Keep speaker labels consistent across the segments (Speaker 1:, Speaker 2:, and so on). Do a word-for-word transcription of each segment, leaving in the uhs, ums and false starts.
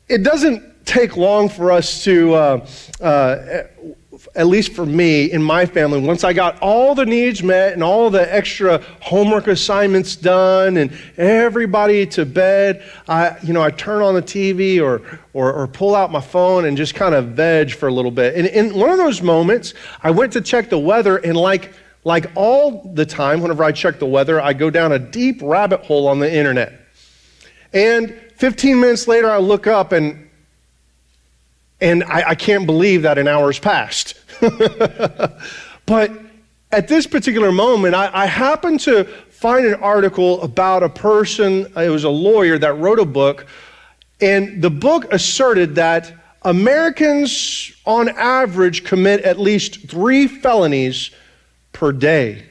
Speaker 1: it doesn't take long for us to, uh, uh, at least for me, in my family, once I got all the needs met and all the extra homework assignments done and everybody to bed, I, you know, I turn on the T V or, or, or pull out my phone and just kind of veg for a little bit. And in one of those moments, I went to check the weather, and like, like all the time, whenever I check the weather, I go down a deep rabbit hole on the internet. And fifteen minutes later, I look up and And I, I can't believe that an hour's passed. But at this particular moment, I, I happened to find an article about a person, it was a lawyer that wrote a book, and the book asserted that Americans on average commit at least three felonies per day.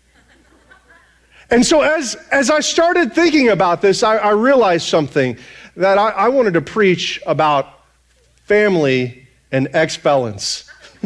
Speaker 1: And so as, as I started thinking about this, I, I realized something, that I, I wanted to preach about family and ex-felons.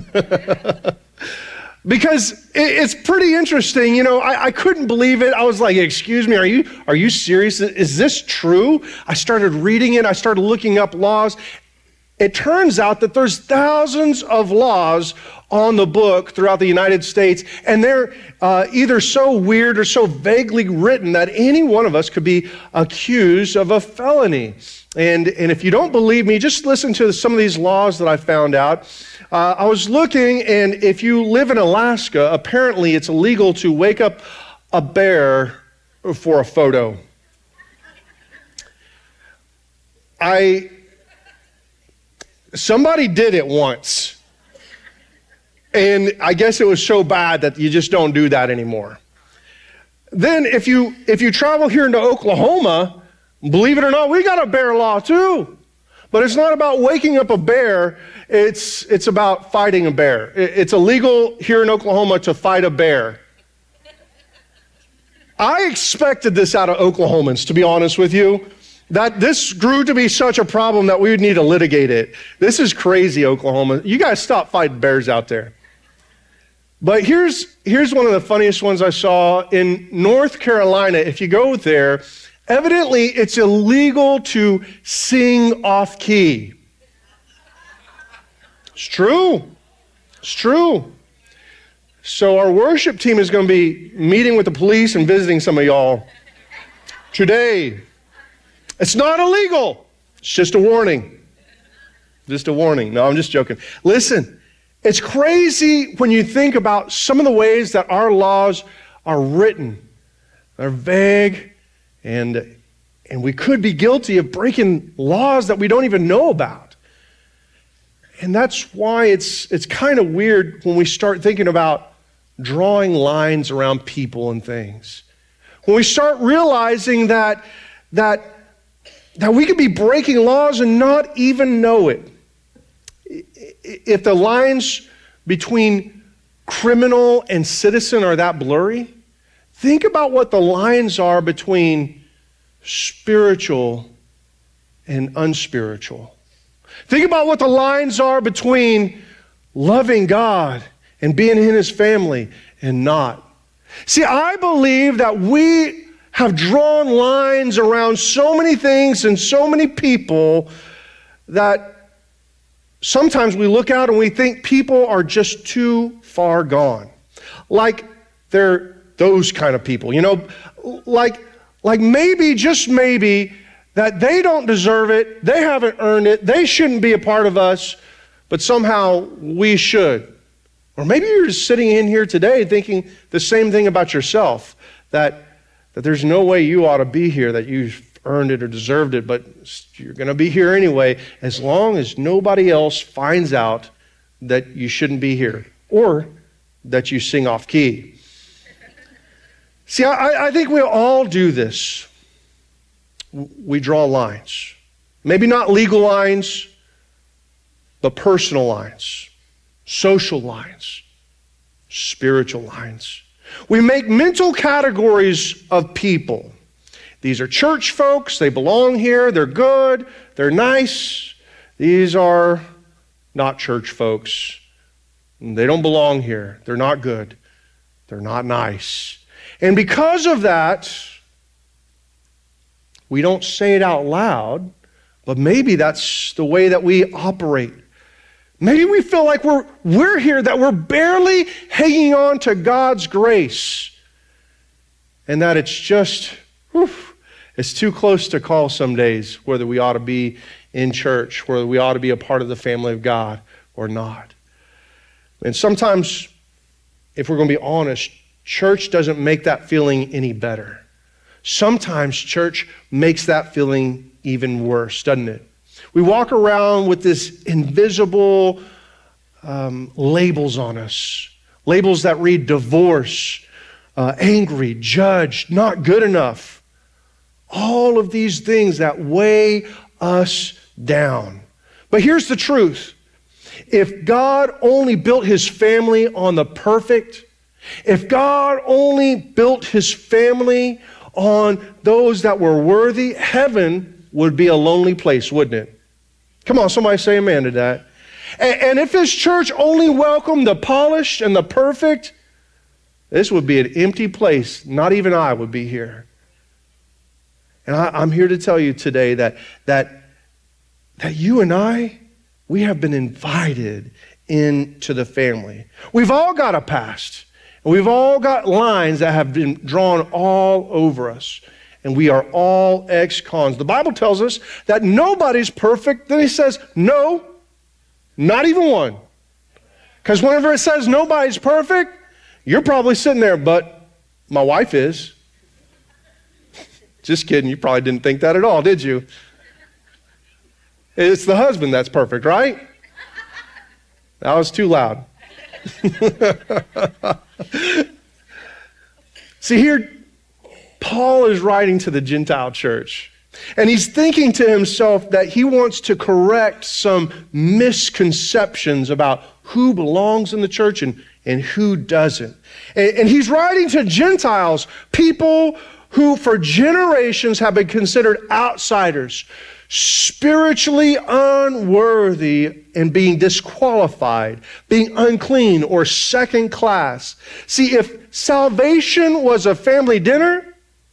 Speaker 1: Because it's pretty interesting. You know, I, I couldn't believe it. I was like, excuse me, are you are you serious? Is this true? I started reading it. I started looking up laws. It turns out that there's thousands of laws on the book throughout the United States, and they're uh, either so weird or so vaguely written that any one of us could be accused of a felony. And, and if you don't believe me, just listen to some of these laws that I found out. Uh, I was looking, and if you live in Alaska, apparently it's illegal to wake up a bear for a photo. I, somebody did it once. And I guess it was so bad that you just don't do that anymore. Then if you if you travel here into Oklahoma, believe it or not, we got a bear law too. But it's not about waking up a bear, it's it's about fighting a bear. It's illegal here in Oklahoma to fight a bear. I expected this out of Oklahomans, to be honest with you, that this grew to be such a problem that we would need to litigate it. This is crazy, Oklahoma. You guys stop fighting bears out there. But here's, here's one of the funniest ones I saw in North Carolina. If you go there, evidently it's illegal to sing off key. It's true. It's true. So our worship team is going to be meeting with the police and visiting some of y'all today. It's not illegal. It's just a warning. Just a warning. No, I'm just joking. Listen. It's crazy when you think about some of the ways that our laws are written. They're vague, and, and we could be guilty of breaking laws that we don't even know about. And that's why it's, it's kind of weird when we start thinking about drawing lines around people and things. When we start realizing that, that, that we could be breaking laws and not even know it. If the lines between criminal and citizen are that blurry, think about what the lines are between spiritual and unspiritual. Think about what the lines are between loving God and being in His family and not. See, I believe that we have drawn lines around so many things and so many people that sometimes we look out and we think people are just too far gone. Like they're those kind of people, you know, like, like maybe, just maybe, that they don't deserve it, they haven't earned it, they shouldn't be a part of us, but somehow we should. Or maybe you're just sitting in here today thinking the same thing about yourself, that, that there's no way you ought to be here, that you've earned it or deserved it, but you're going to be here anyway, as long as nobody else finds out that you shouldn't be here or that you sing off key. See, I, I think we all do this. We draw lines. Maybe not legal lines, but personal lines, social lines, spiritual lines. We make mental categories of people. These are church folks, they belong here, they're good, they're nice. These are not church folks. They don't belong here, they're not good, they're not nice. And because of that, we don't say it out loud, But maybe that's the way that we operate. Maybe we feel like we're, we're here, that we're barely hanging on to God's grace. And that it's just, whew, it's too close to call some days whether we ought to be in church, whether we ought to be a part of the family of God or not. And sometimes, if we're going to be honest, church doesn't make that feeling any better. Sometimes church makes that feeling even worse, doesn't it? We walk around with this invisible um, labels on us. Labels that read divorce, uh, angry, judged, not good enough. All of these things that weigh us down. But here's the truth. If God only built his family on the perfect, if God only built his family on those that were worthy, heaven would be a lonely place, wouldn't it? Come on, somebody say amen to that. And, and if his church only welcomed the polished and the perfect, this would be an empty place. Not even I would be here. And I, I'm here to tell you today that, that, that you and I, we have been invited into the family. We've all got a past. And we've all got lines that have been drawn all over us. And we are all ex-cons. The Bible tells us that nobody's perfect. Then he says, no, not even one. Because whenever it says nobody's perfect, you're probably sitting there, but my wife is. Just kidding. You probably didn't think that at all, did you? It's the husband that's perfect, right? That was too loud. See, here, Paul is writing to the Gentile church, and he's thinking to himself that he wants to correct some misconceptions about who belongs in the church and, and who doesn't. And, and he's writing to Gentiles, people who for generations have been considered outsiders, spiritually unworthy and being disqualified, being unclean or second class. See, if salvation was a family dinner,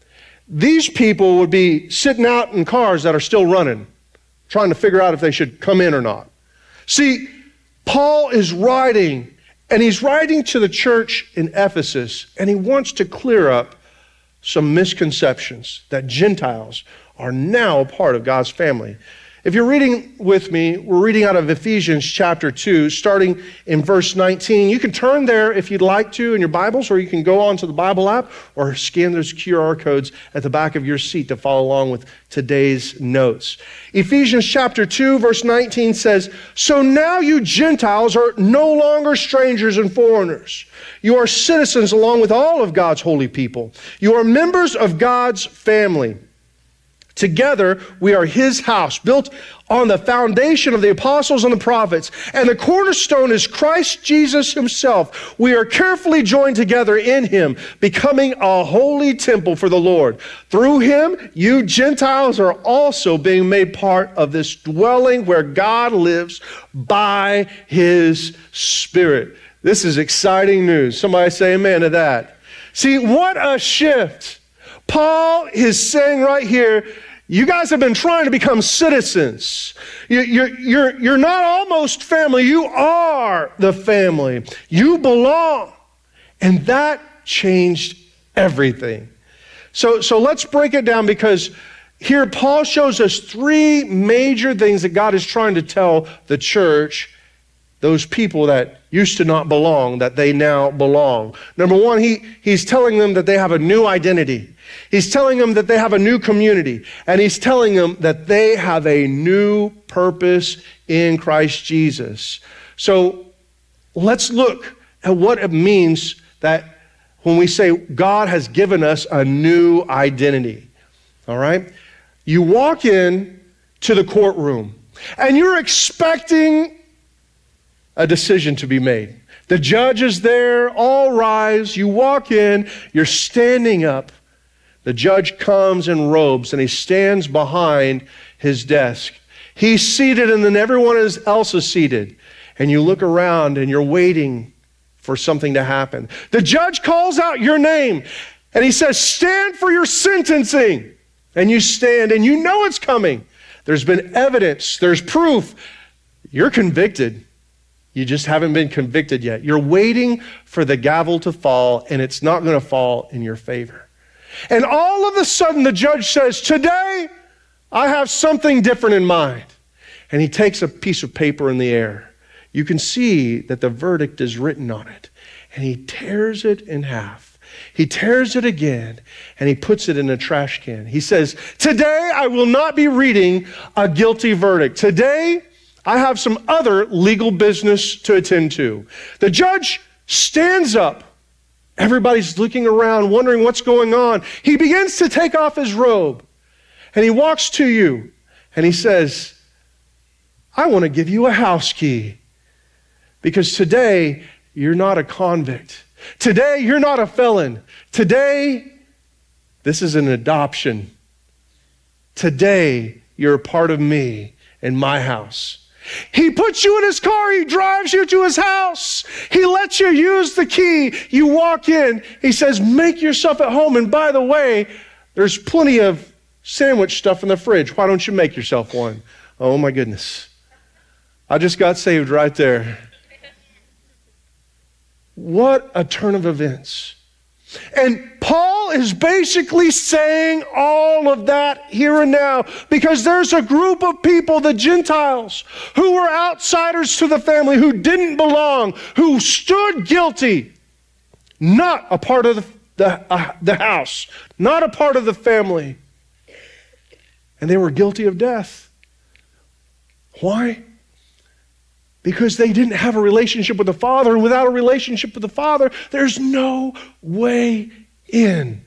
Speaker 1: these people would be sitting out in cars that are still running, trying to figure out if they should come in or not. See, Paul is writing, and he's writing to the church in Ephesus, and he wants to clear up some misconceptions that Gentiles are now a part of God's family. If you're reading with me, we're reading out of Ephesians chapter two, starting in verse nineteen. You can turn there if you'd like to in your Bibles, or you can go onto the Bible app or scan those Q R codes at the back of your seat to follow along with today's notes. Ephesians chapter two, verse nineteen says, "So now you Gentiles are no longer strangers and foreigners. You are citizens along with all of God's holy people. You are members of God's family. Together, we are his house, built on the foundation of the apostles and the prophets, and the cornerstone is Christ Jesus himself. We are carefully joined together in him, becoming a holy temple for the Lord. Through him, you Gentiles are also being made part of this dwelling where God lives by his Spirit." This is exciting news. Somebody say amen to that. See, what a shift. Paul is saying right here, you guys have been trying to become citizens. You're, you're, you're, you're not almost family. You are the family. You belong. And that changed everything. So, so let's break it down, because here Paul shows us three major things that God is trying to tell the church, those people that used to not belong, that they now belong. Number one, he, he's telling them that they have a new identity. He's telling them that they have a new community. And he's telling them that they have a new purpose in Christ Jesus. So let's look at what it means that when we say God has given us a new identity. All right? You walk in to the courtroom and you're expecting a decision to be made. The judge is there, all rise. You walk in, you're standing up. The judge comes in robes and he stands behind his desk. He's seated and then everyone else is seated. And you look around and you're waiting for something to happen. The judge calls out your name and he says, "Stand for your sentencing." And you stand and you know it's coming. There's been evidence. There's proof. You're convicted. You just haven't been convicted yet. You're waiting for the gavel to fall, and it's not going to fall in your favor. And all of a sudden, the judge says, today, I have something different in mind. And he takes a piece of paper in the air. You can see that the verdict is written on it. And he tears it in half. He tears it again, and he puts it in a trash can. He says, today, I will not be reading a guilty verdict. Today, I have some other legal business to attend to. The judge stands up. Everybody's looking around, wondering what's going on. He begins to take off his robe, and he walks to you, and he says, I want to give you a house key, because today, you're not a convict. Today, you're not a felon. Today, this is an adoption. Today, you're a part of me and my house. He puts you in his car. He drives you to his house. He lets you use the key. You walk in. He says, make yourself at home. And by the way, there's plenty of sandwich stuff in the fridge. Why don't you make yourself one? Oh my goodness. I just got saved right there. What a turn of events. And Paul is basically saying all of that here and now because there's a group of people, the Gentiles, who were outsiders to the family, who didn't belong, who stood guilty, not a part of the, the, uh, the house, not a part of the family. And they were guilty of death. Why? Because they didn't have a relationship with the Father, and without a relationship with the Father, there's no way in.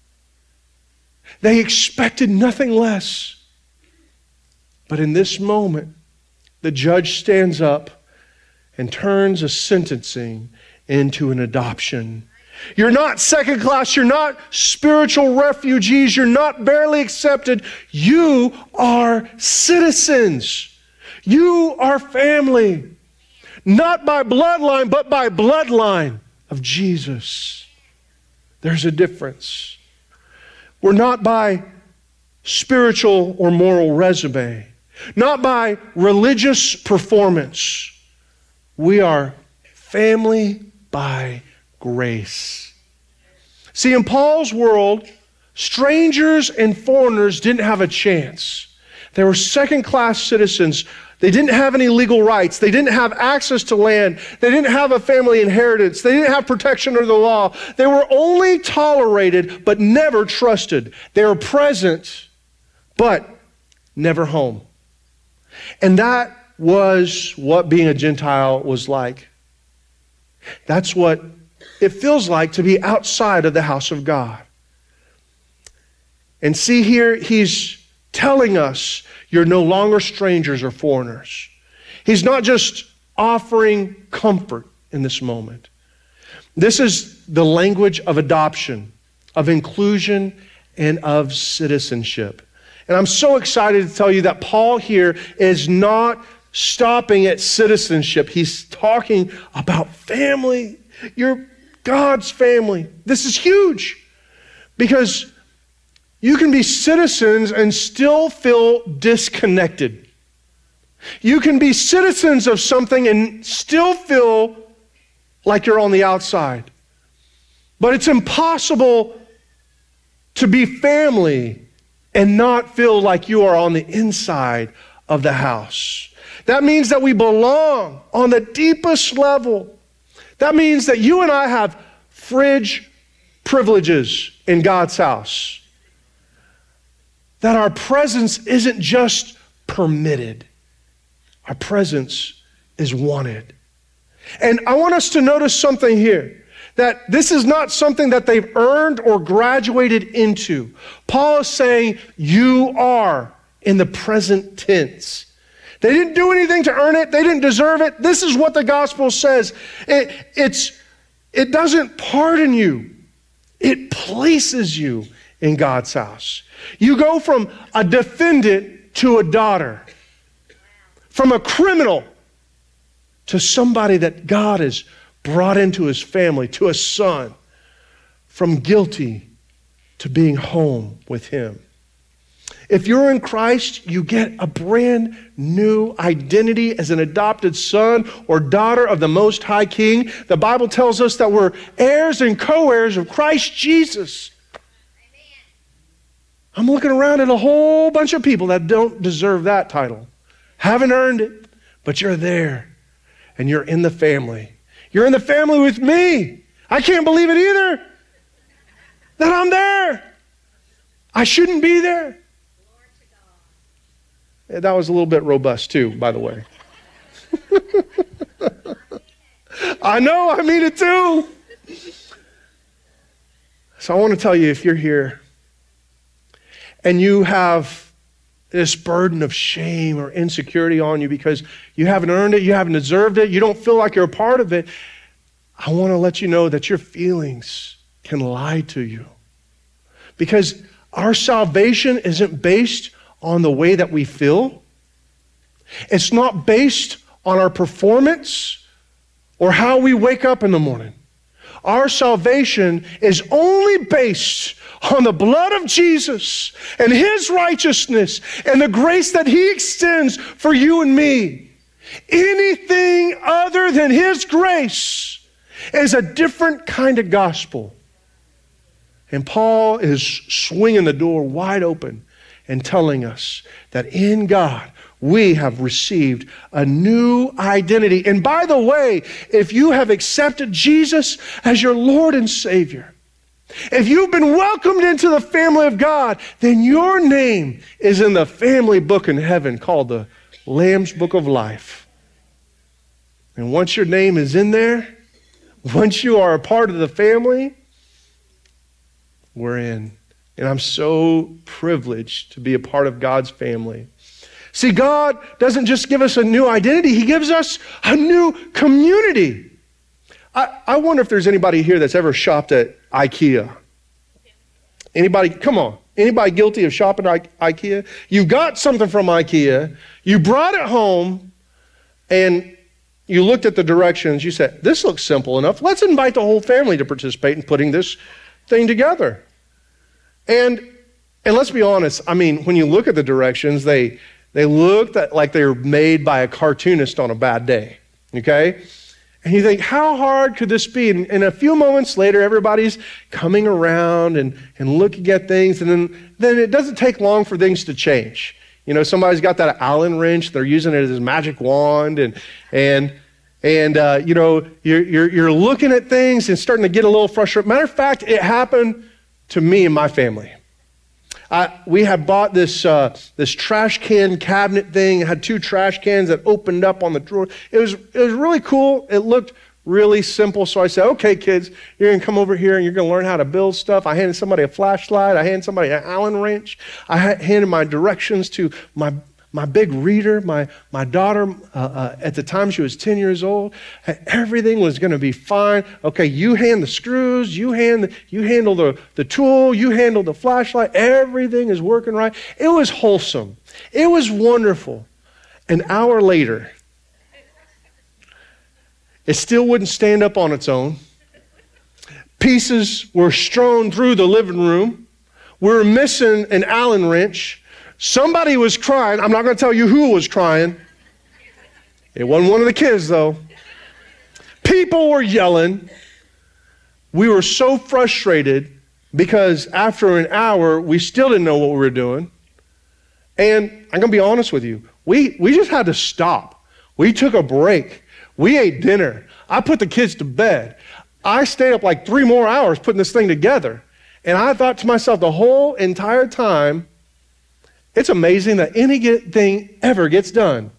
Speaker 1: They expected nothing less. But in this moment, the judge stands up and turns a sentencing into an adoption. You're not second class, you're not spiritual refugees, you're not barely accepted. You are citizens. You are family, not by bloodline, but by bloodline of Jesus. There's a difference. We're not by spiritual or moral resume, not by religious performance. We are family by grace. See, in Paul's world, strangers and foreigners didn't have a chance. They were second-class citizens. They didn't have any legal rights. They didn't have access to land. They didn't have a family inheritance. They didn't have protection under the law. They were only tolerated, but never trusted. They were present, but never home. And that was what being a Gentile was like. That's what it feels like to be outside of the house of God. And see here, he's telling us you're no longer strangers or foreigners. He's not just offering comfort in this moment. This is the language of adoption, of inclusion, and of citizenship. And I'm so excited to tell you that Paul here is not stopping at citizenship. He's talking about family. You're God's family. This is huge because you can be citizens and still feel disconnected. You can be citizens of something and still feel like you're on the outside. But it's impossible to be family and not feel like you are on the inside of the house. That means that we belong on the deepest level. That means that you and I have fridge privileges in God's house. That our presence isn't just permitted. Our presence is wanted. And I want us to notice something here. That this is not something that they've earned or graduated into. Paul is saying, you are in the present tense. They didn't do anything to earn it. They didn't deserve it. This is what the gospel says. It, it's, it doesn't pardon you. It places you in God's house. You go from a defendant to a daughter. From a criminal to somebody that God has brought into his family, to a son. From guilty to being home with him. If you're in Christ, you get a brand new identity as an adopted son or daughter of the Most High King. The Bible tells us that we're heirs and co-heirs of Christ Jesus. I'm looking around at a whole bunch of people that don't deserve that title. Haven't earned it, but you're there and you're in the family. You're in the family with me. I can't believe it either that I'm there. I shouldn't be there. That was a little bit robust too, by the way. I know, I mean it too. So I want to tell you, if you're here and you have this burden of shame or insecurity on you because you haven't earned it, you haven't deserved it, you don't feel like you're a part of it, I want to let you know that your feelings can lie to you. Because our salvation isn't based on the way that we feel. It's not based on our performance or how we wake up in the morning. Our salvation is only based on the blood of Jesus and His righteousness and the grace that He extends for you and me. Anything other than His grace is a different kind of gospel. And Paul is swinging the door wide open and telling us that in God, we have received a new identity. And by the way, if you have accepted Jesus as your Lord and Savior, if you've been welcomed into the family of God, then your name is in the family book in heaven called the Lamb's Book of Life. And once your name is in there, once you are a part of the family, we're in. And I'm so privileged to be a part of God's family. See, God doesn't just give us a new identity, He gives us a new community. I, I wonder if there's anybody here that's ever shopped at IKEA. Anybody, come on. Anybody guilty of shopping at IKEA? You got something from IKEA, you brought it home, and you looked at the directions, you said, this looks simple enough. Let's invite the whole family to participate in putting this thing together. And and let's be honest, I mean, when you look at the directions, they they look that, like they were made by a cartoonist on a bad day, okay? And you think, how hard could this be? And, and a few moments later, everybody's coming around and, and looking at things, and then, then it doesn't take long for things to change. You know, somebody's got that Allen wrench, they're using it as a magic wand, and and and uh, you know, you're, you're you're looking at things and starting to get a little frustrated. Matter of fact, it happened to me and my family. I, we had bought this uh, this trash can cabinet thing. It had two trash cans that opened up on the drawer. It was it was really cool. It looked really simple. So I said, okay, kids, you're going to come over here and you're going to learn how to build stuff. I handed somebody a flashlight. I handed somebody an Allen wrench. I handed my directions to my my big reader, my, my daughter. Uh, uh, at the time, she was ten years old. Everything was going to be fine. Okay, you hand the screws. You, hand the, you handle the, the tool. You handle the flashlight. Everything is working right. It was wholesome. It was wonderful. An hour later, it still wouldn't stand up on its own. Pieces were strewn through the living room. We were missing an Allen wrench. Somebody was crying. I'm not going to tell you who was crying. It wasn't one of the kids, though. People were yelling. We were so frustrated because after an hour, we still didn't know what we were doing. And I'm going to be honest with you. We, we just had to stop. We took a break. We ate dinner. I put the kids to bed. I stayed up like three more hours putting this thing together. And I thought to myself the whole entire time, it's amazing that anything ever gets done.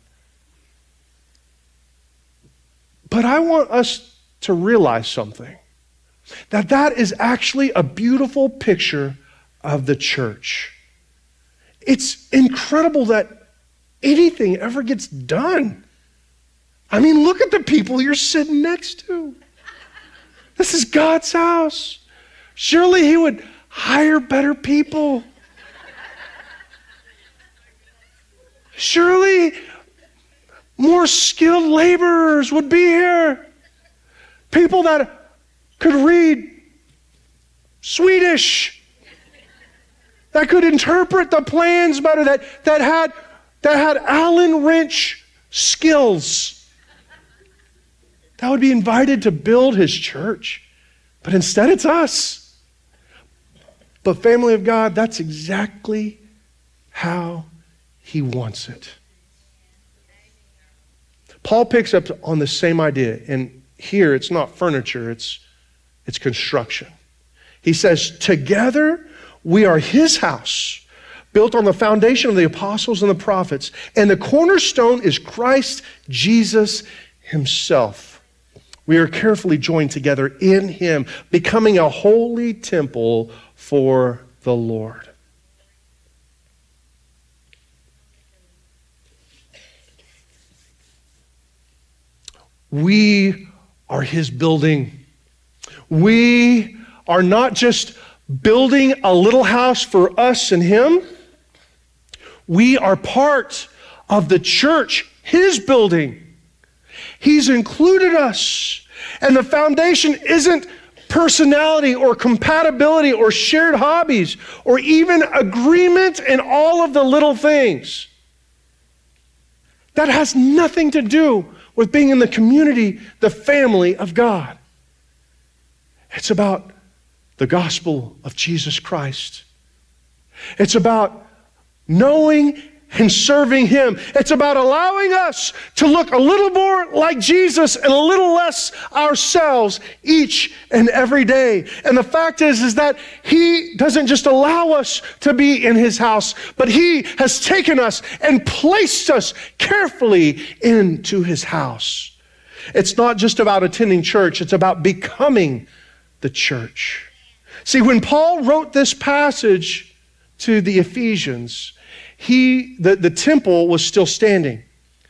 Speaker 1: But I want us to realize something, that that is actually a beautiful picture of the church. It's incredible that anything ever gets done. I mean, look at the people you're sitting next to. This is God's house. Surely He would hire better people. Surely more skilled laborers would be here. People that could read Swedish. that could interpret the plans better, that, that, had, that had Allen wrench skills, that would be invited to build his church. But instead it's us. But family of God, that's exactly how he wants it. Paul picks up on the same idea, and here it's not furniture, it's, it's construction. He says, together we are his house, built on the foundation of the apostles and the prophets, and the cornerstone is Christ Jesus himself. We are carefully joined together in him, becoming a holy temple for the Lord. We are his building. We are not just building a little house for us and him. We are part of the church, his building. He's included us. And the foundation isn't personality or compatibility or shared hobbies or even agreement in all of the little things. That has nothing to do with being in the community, the family of God. It's about the gospel of Jesus Christ. It's about knowing and serving him. It's about allowing us to look a little more like Jesus and a little less ourselves each and every day. And the fact is, is that he doesn't just allow us to be in his house, but he has taken us and placed us carefully into his house. It's not just about attending church, it's about becoming the church. See, when Paul wrote this passage to the Ephesians, He, the, the temple was still standing.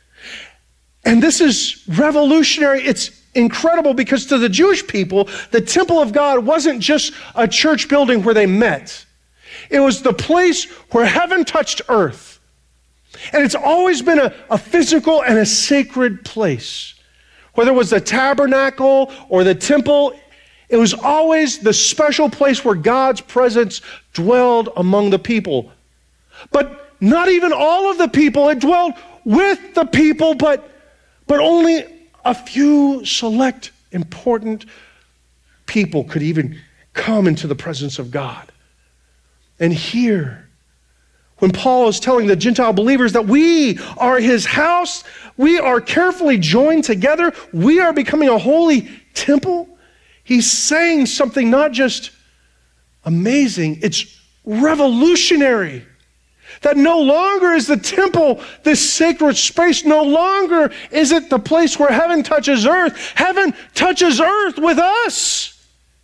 Speaker 1: And this is revolutionary. It's incredible because to the Jewish people, the temple of God wasn't just a church building where they met. It was the place where heaven touched earth. And it's always been a, a physical and a sacred place. Whether it was the tabernacle or the temple, it was always the special place where God's presence dwelled among the people. But not even all of the people. It dwelled with the people, but, but only a few select, important people could even come into the presence of God. And here, when Paul is telling the Gentile believers that we are his house, we are carefully joined together, we are becoming a holy temple, he's saying something not just amazing, it's revolutionary. That no longer is the temple this sacred space. No longer is it the place where heaven touches earth. Heaven touches earth with us.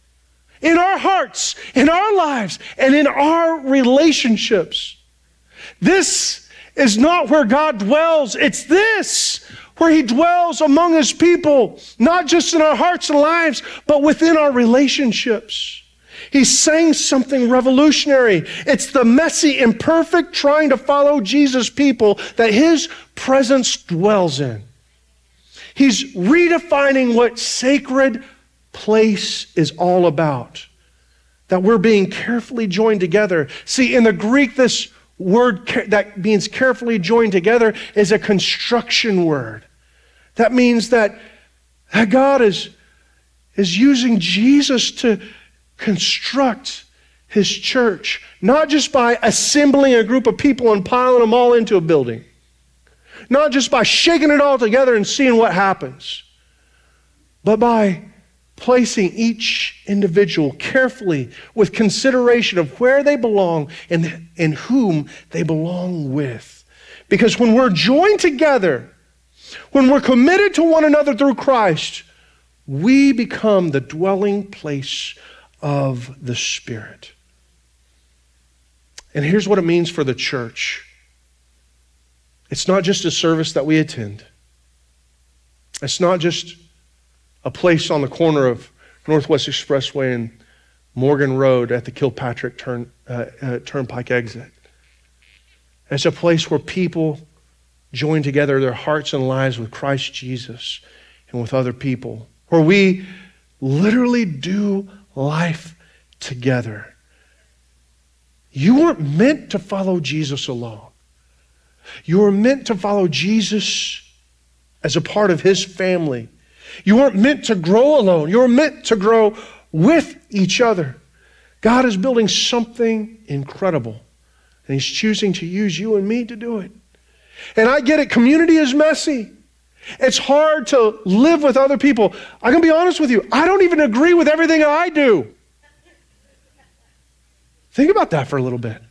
Speaker 1: In our hearts, in our lives, and in our relationships. This is not where God dwells. It's this, where he dwells among his people. Not just in our hearts and lives, but within our relationships. He's saying something revolutionary. It's the messy, imperfect, trying to follow Jesus people that his presence dwells in. He's redefining what sacred place is all about. That we're being carefully joined together. See, in the Greek, this word that means carefully joined together is a construction word. That means that, that God is, is using Jesus to construct his church, not just by assembling a group of people and piling them all into a building, not just by shaking it all together and seeing what happens, but by placing each individual carefully with consideration of where they belong and, and whom they belong with. Because when we're joined together, when we're committed to one another through Christ, we become the dwelling place of the Spirit. And here's what it means for the church. It's not just a service that we attend. It's not just a place on the corner of Northwest Expressway and Morgan Road at the Kilpatrick turn, uh, uh, Turnpike exit. It's a place where people join together their hearts and lives with Christ Jesus and with other people, where we literally do life together. You weren't meant to follow Jesus alone. You were meant to follow Jesus as a part of his family. You weren't meant to grow alone. You were meant to grow with each other. God is building something incredible, and he's choosing to use you and me to do it. And I get it, community is messy. It's hard to live with other people. I'm going to be honest with you, I don't even agree with everything I do. Think about that for a little bit.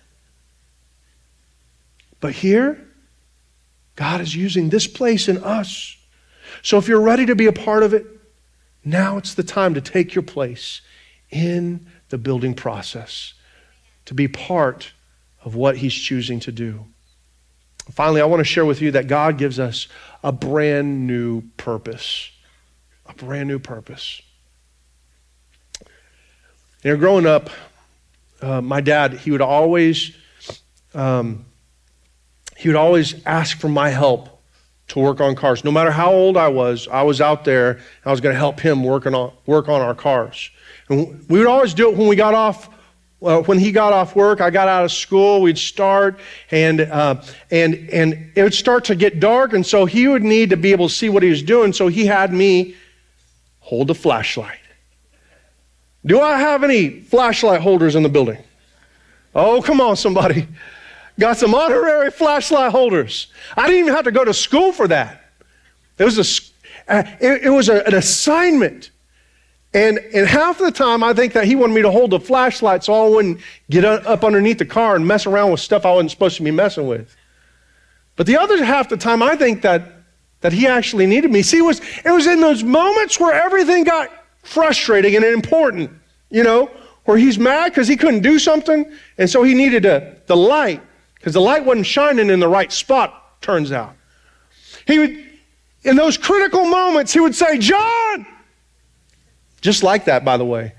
Speaker 1: But here, God is using this place in us. So if you're ready to be a part of it, now it's the time to take your place in the building process, to be part of what he's choosing to do. Finally, I want to share with you that God gives us a brand new purpose. A brand new purpose. You know, growing up, uh, my dad, he would always, um, he would always ask for my help to work on cars. No matter how old I was, I was out there, and I was going to help him work on, work on our cars. And we would always do it when we got off Uh, when he got off work, I got out of school, we'd start, and uh, and and it would start to get dark, and so he would need to be able to see what he was doing, so he had me hold the flashlight. Do I have any flashlight holders in the building? Oh, come on, somebody. Got some honorary flashlight holders. I didn't even have to go to school for that. It was, a, uh, it, it was a, an assignment. And, and half of the time, I think that he wanted me to hold the flashlight so I wouldn't get up underneath the car and mess around with stuff I wasn't supposed to be messing with. But the other half the time, I think that, that he actually needed me. See, it was, it was in those moments where everything got frustrating and important, you know, where he's mad because he couldn't do something, and so he needed a, the light, because the light wasn't shining in the right spot, turns out. He would, in those critical moments, he would say, "John!" Just like that, by the way.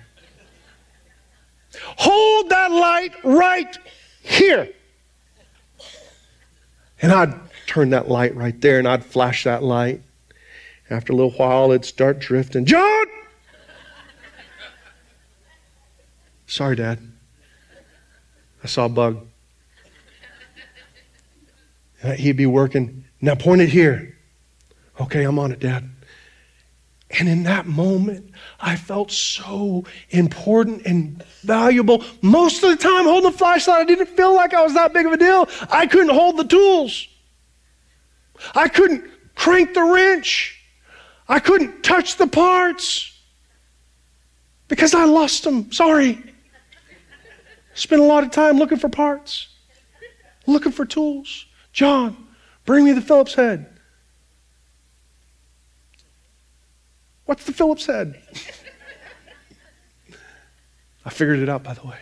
Speaker 1: "Hold that light right here." And I'd turn that light right there, and I'd flash that light. After a little while, it'd start drifting. "John!" "Sorry, Dad. I saw a bug." And he'd be working. "Now point it here." "Okay, I'm on it, Dad." And in that moment, I felt so important and valuable. Most of the time, holding the flashlight, I didn't feel like I was that big of a deal. I couldn't hold the tools. I couldn't crank the wrench. I couldn't touch the parts because I lost them. Sorry. Spent a lot of time looking for parts, looking for tools. "John, bring me the Phillips head." "What's the Phillips head?" I figured it out, by the way.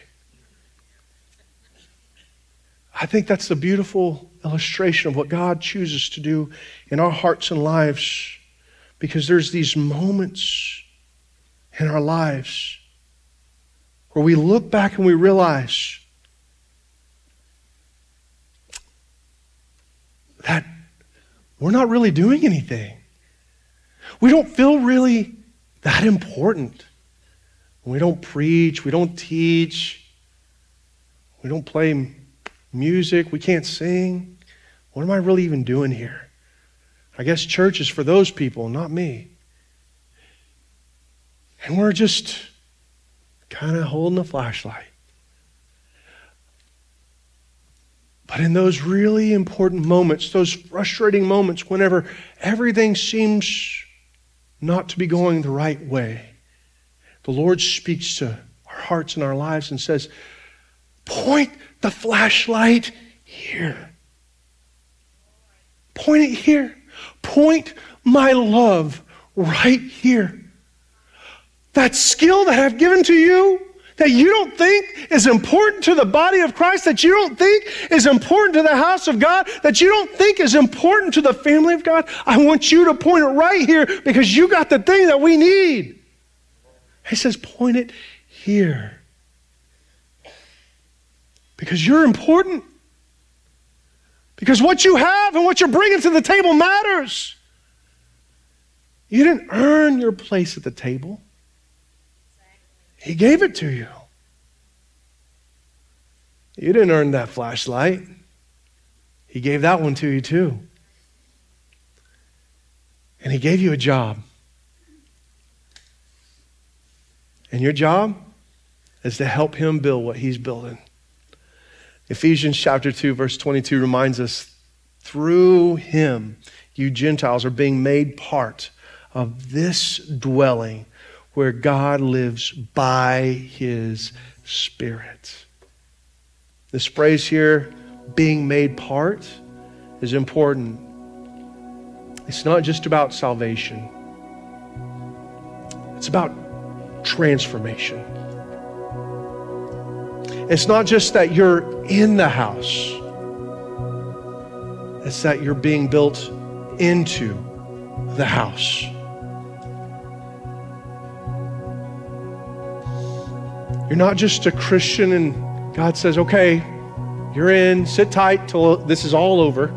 Speaker 1: I think that's the beautiful illustration of what God chooses to do in our hearts and lives, because there's these moments in our lives where we look back and we realize that we're not really doing anything. We don't feel really that important. We don't preach, we don't teach, we don't play music, we can't sing. What am I really even doing here? I guess church is for those people, not me. And we're just kind of holding the flashlight. But in those really important moments, those frustrating moments, whenever everything seems not to be going the right way, the Lord speaks to our hearts and our lives and says, "Point the flashlight here. Point it here. Point my love right here. That skill that I've given to you, that you don't think is important to the body of Christ, that you don't think is important to the house of God, that you don't think is important to the family of God, I want you to point it right here because you got the thing that we need." He says, point it here. Because you're important. Because what you have and what you're bringing to the table matters. You didn't earn your place at the table. He gave it to you. You didn't earn that flashlight. He gave that one to you too. And he gave you a job. And your job is to help him build what he's building. Ephesians chapter two, verse twenty-two reminds us, through him, you Gentiles are being made part of this dwelling where God lives by his Spirit. This phrase here, being made part, is important. It's not just about salvation. It's about transformation. It's not just that you're in the house. It's that you're being built into the house. You're not just a Christian and God says, okay, you're in, sit tight till this is all over.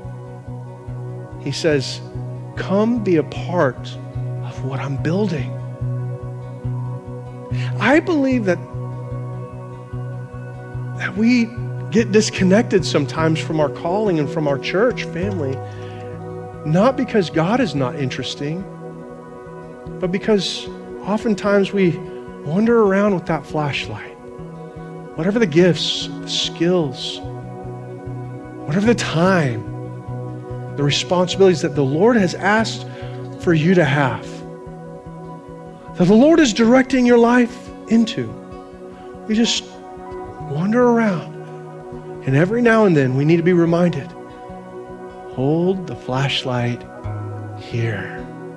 Speaker 1: He says, come be a part of what I'm building. I believe that, that we get disconnected sometimes from our calling and from our church family, not because God is not interesting, but because oftentimes we wander around with that flashlight. Whatever the gifts, the skills, whatever the time, the responsibilities that the Lord has asked for you to have, that the Lord is directing your life into. We just wander around. And every now and then we need to be reminded, hold the flashlight here.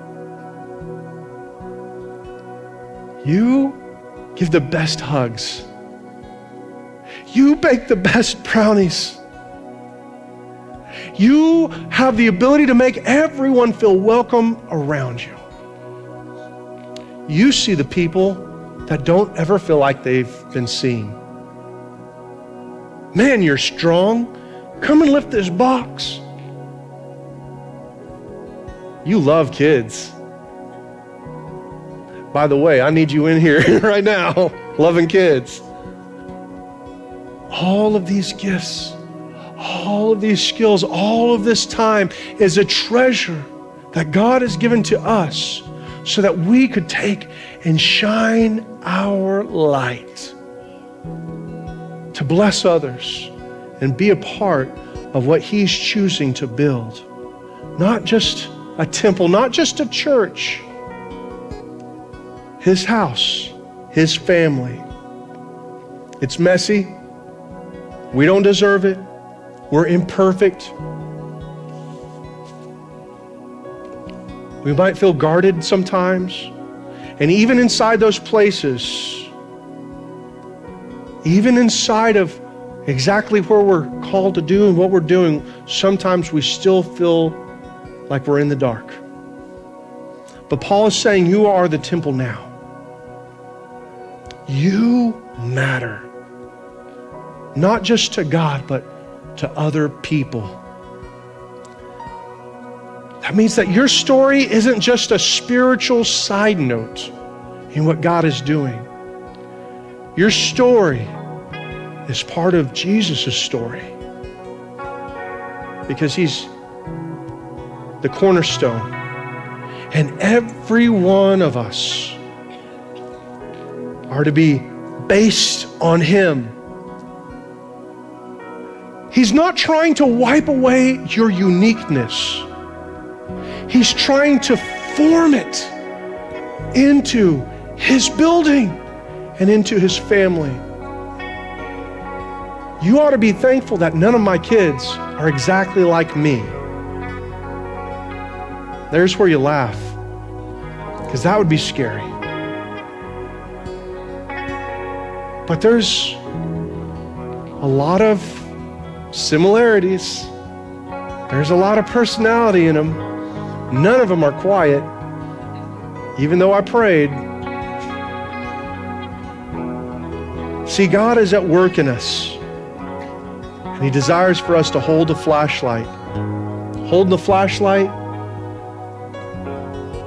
Speaker 1: You give the best hugs. You bake the best brownies. You have the ability to make everyone feel welcome around you. You see the people that don't ever feel like they've been seen. Man, you're strong. Come and lift this box. You love kids. By the way, I need you in here right now, loving kids. All of these gifts, all of these skills, all of this time is a treasure that God has given to us so that we could take and shine our light to bless others and be a part of what he's choosing to build. Not just a temple, not just a church. His house, his family. It's messy. We don't deserve it. We're imperfect. We might feel guarded sometimes. And even inside those places, even inside of exactly where we're called to do and what we're doing, sometimes we still feel like we're in the dark. But Paul is saying you are the temple now. You matter. Not just to God, but to other people. That means that your story isn't just a spiritual side note in what God is doing. Your story is part of Jesus' story because he's the cornerstone. And every one of us are to be based on him. He's not trying to wipe away your uniqueness. He's trying to form it into his building and into his family. You ought to be thankful that none of my kids are exactly like me. There's where you laugh, because that would be scary. But there's a lot of similarities. There's a lot of personality in them. None of them are quiet, even though I prayed. See, God is at work in us, and he desires for us to hold the flashlight. Holding the flashlight,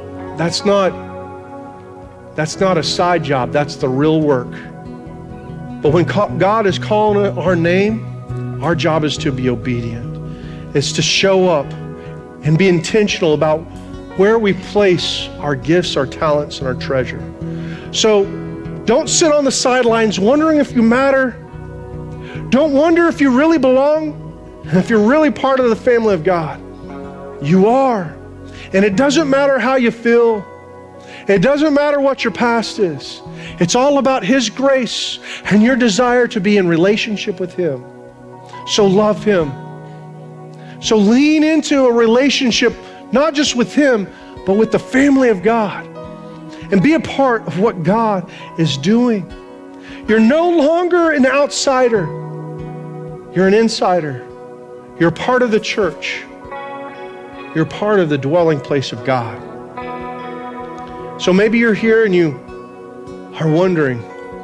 Speaker 1: that's not, that's not a side job. That's the real work. But when God is calling our name, our job is to be obedient. It's to show up and be intentional about where we place our gifts, our talents, and our treasure. So don't sit on the sidelines wondering if you matter. Don't wonder if you really belong, if you're really part of the family of God. You are. And it doesn't matter how you feel. It doesn't matter what your past is. It's all about His grace and your desire to be in relationship with Him. So love Him. So lean into a relationship, not just with Him, but with the family of God. And be a part of what God is doing. You're no longer an outsider. You're an insider. You're part of the church. You're part of the dwelling place of God. So maybe you're here and you are wondering,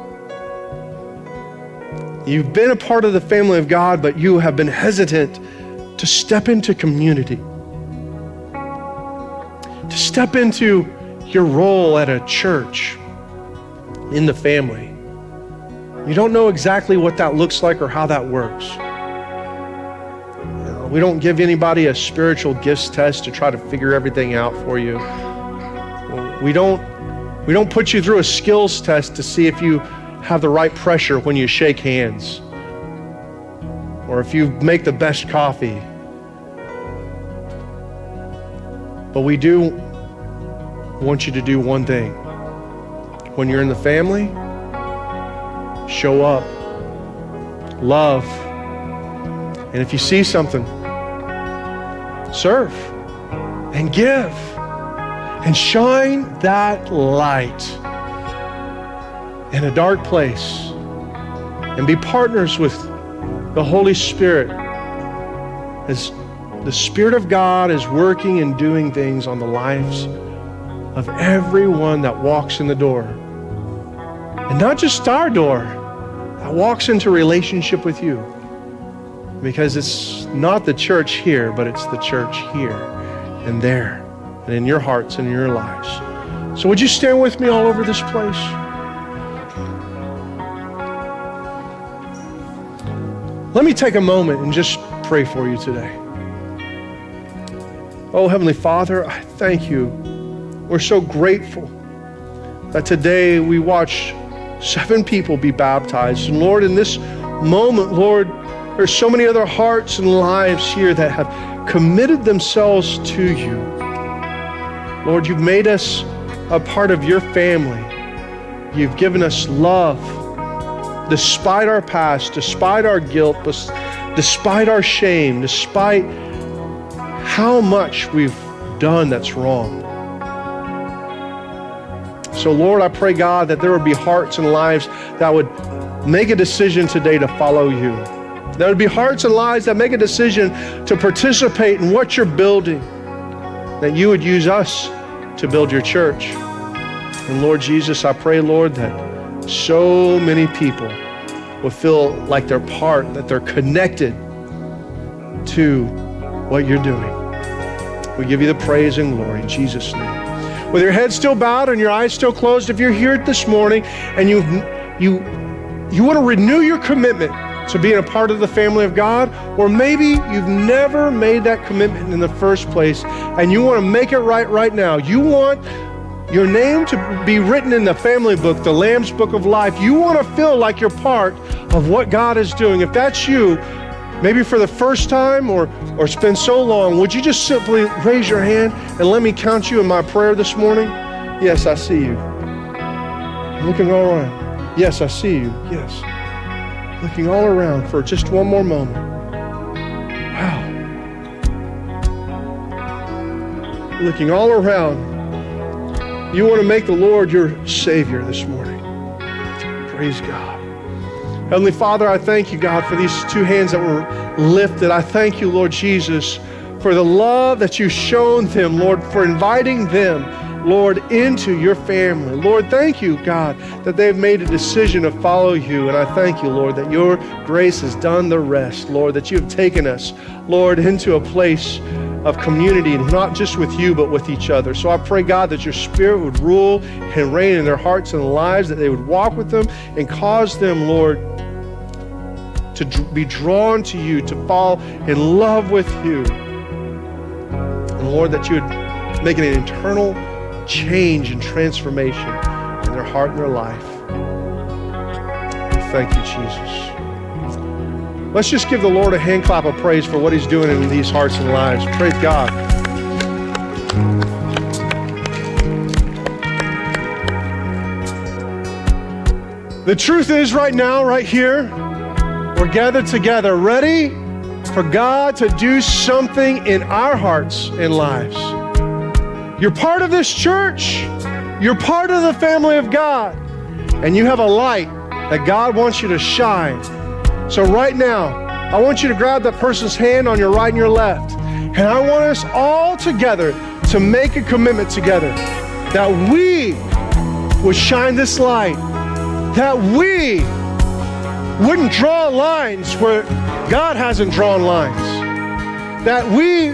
Speaker 1: you've been a part of the family of God, but you have been hesitant to step into community, to step into your role at a church in the family. You don't know exactly what that looks like or how that works. You know, we don't give anybody a spiritual gifts test to try to figure everything out for you. We don't, we don't put you through a skills test to see if you have the right pressure when you shake hands, or if you make the best coffee. But we do want you to do one thing. When you're in the family, show up, love, and if you see something, serve and give. And shine that light in a dark place. And be partners with the Holy Spirit as the Spirit of God is working and doing things on the lives of everyone that walks in the door. And not just our door, that walks into relationship with you. Because it's not the church here, but it's the church here and there, and in your hearts and in your lives. So would you stand with me all over this place? Let me take a moment and just pray for you today. Oh, Heavenly Father, I thank you. We're so grateful that today we watch seven people be baptized. And Lord, in this moment, Lord, there's so many other hearts and lives here that have committed themselves to you. Lord, you've made us a part of your family. You've given us love despite our past, despite our guilt, despite our shame, despite how much we've done that's wrong. So Lord, I pray, God, that there would be hearts and lives that would make a decision today to follow you. There would be hearts and lives that make a decision to participate in what you're building, that you would use us to build your church. And Lord Jesus, I pray, Lord, that so many people will feel like they're part, that they're connected to what you're doing. We give you the praise and glory in Jesus' name. With your head still bowed and your eyes still closed, if you're here this morning and you you you want to renew your commitment to being a part of the family of God, or maybe you've never made that commitment in the first place and you want to make it right right now. You want your name to be written in the family book, the Lamb's Book of Life. You want to feel like you're part of what God is doing. If that's you, maybe for the first time or, or it's been so long, would you just simply raise your hand and let me count you in my prayer this morning? Yes, I see you. I'm looking all around. Yes, I see you. Yes. Looking all around for just one more moment. Wow. Looking all around. You want to make the Lord your Savior this morning. Praise God. Heavenly Father, I thank you, God, for these two hands that were lifted. I thank you, Lord Jesus, for the love that you've shown them, Lord, for inviting them, Lord, into your family. Lord, thank you, God, that they've made a decision to follow you. And I thank you, Lord, that your grace has done the rest, Lord, that you have taken us, Lord, into a place of community, not just with you, but with each other. So I pray, God, that your Spirit would rule and reign in their hearts and lives, that they would walk with them and cause them, Lord, to be drawn to you, to fall in love with you. And Lord, that you would make an internal change and transformation in their heart and their life. We thank you, Jesus. Let's just give the Lord a hand clap of praise for what he's doing in these hearts and lives. Praise God. The truth is, right now, right here, we're gathered together, ready for God to do something in our hearts and lives. You're part of this church. You're part of the family of God. And you have a light that God wants you to shine. So right now, I want you to grab that person's hand on your right and your left. And I want us all together to make a commitment together that we would shine this light, that we wouldn't draw lines where God hasn't drawn lines, that we,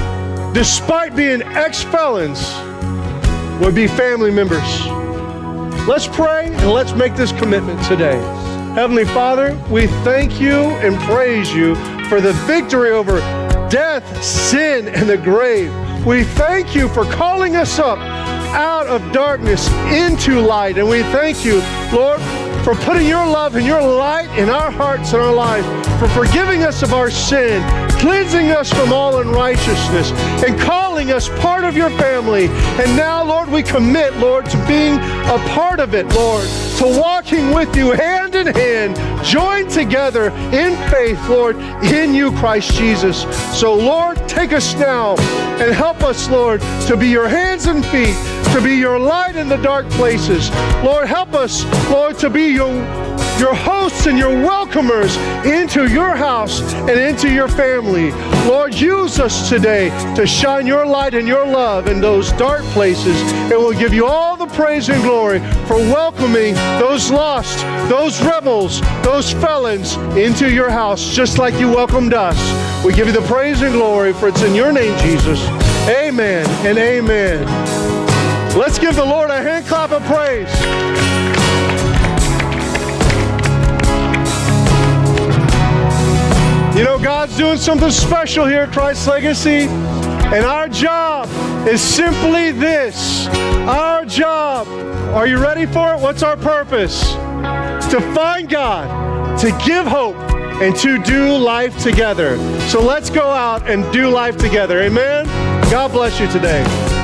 Speaker 1: despite being ex-felons, would be family members. Let's pray and let's make this commitment today. Heavenly Father, we thank you and praise you for the victory over death, sin, and the grave. We thank you for calling us up out of darkness into light. And we thank you, Lord, for putting your love and your light in our hearts and our lives, for forgiving us of our sin, cleansing us from all unrighteousness, and calling us part of your family. And now, Lord, we commit, Lord, to being a part of it, Lord, to walking with you hand in hand, joined together in faith, Lord, in you, Christ Jesus. So, Lord, take us now and help us, Lord, to be your hands and feet, to be your light in the dark places. Lord, help us, Lord, to be your, your hosts and your welcomers into your house and into your family. Lord, use us today to shine your light and your love in those dark places, and we'll give you all the praise and glory for welcoming those lost, those rebels, those felons into your house, just like you welcomed us. We give you the praise and glory, for it's in your name, Jesus. Amen and amen. Let's give the Lord a hand clap of praise. You know, God's doing something special here at Christ Legacy, and our job is simply this. Our job, are you ready for it? What's our purpose? To find God, to give hope, and to do life together. So let's go out and do life together. Amen? God bless you today.